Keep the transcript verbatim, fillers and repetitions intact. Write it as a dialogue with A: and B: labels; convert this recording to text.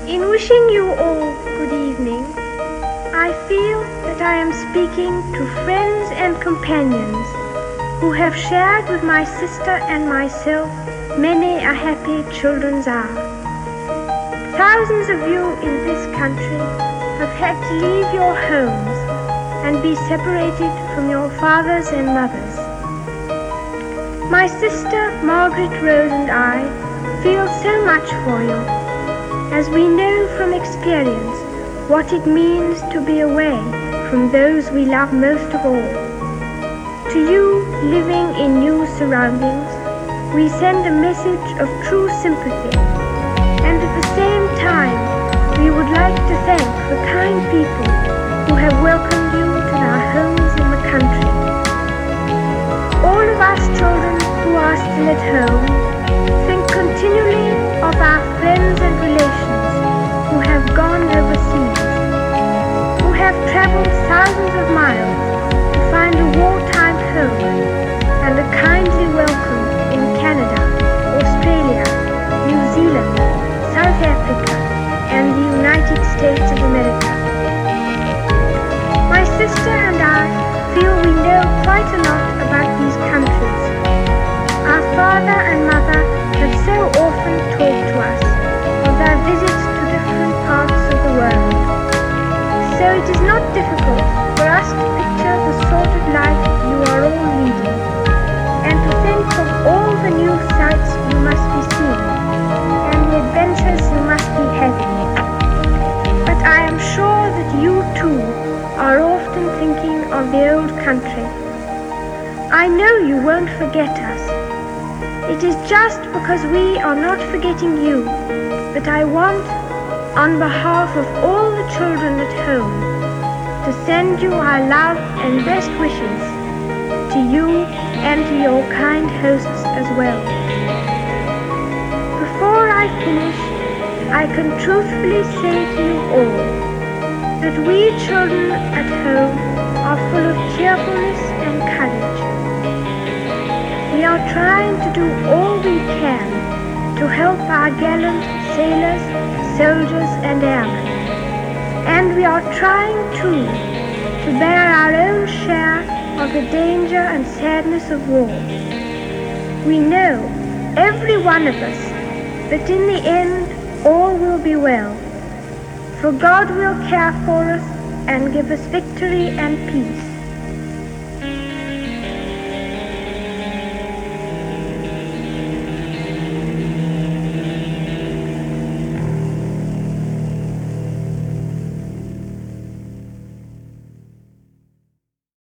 A: In wishing you all good evening, I feel that I am speaking to friends and companions who have shared with my sister and myself many a happy children's hour. Thousands of you in this country have had to leave your homes and be separated from your fathers and mothers. My sister Margaret Rose and I feel so much for you, as we know from experience what it means to be away from those we love most of all. To you living in new surroundings, we send a message of true sympathy, and at the same time we would like to thank the kind people who have welcomed you to our homes in the country. All of us children who are still at home think continually of our friends and relations who have gone overseas, who have traveled thousands of miles to find a wartime home and a kindly welcome in Canada, Australia, New Zealand, South Africa, and the United States of America. My sister and I feel we know quite a lot about these countries. Our father and mother have so often talked to us of their visits to different parts of the world. So it is not difficult for us to picture the sort of life you are all leading, and to think of all the new sights you must be seeing, and the adventures you must be having. But I am sure that you too are often thinking of the old country. I know you won't forget us. It is just because we are not forgetting you that I want, on behalf of all the children at home, to send you our love and best wishes, to you and to your kind hosts as well. Before I finish, I can truthfully say to you all that we children at home are full of cheerfulness and courage. We are trying to do all we can to help our gallant sailors, soldiers and airmen. And we are trying too to bear our own share of the danger and sadness of war. We know, every one of us, that in the end all will be well, for God will care for us and give us victory and peace.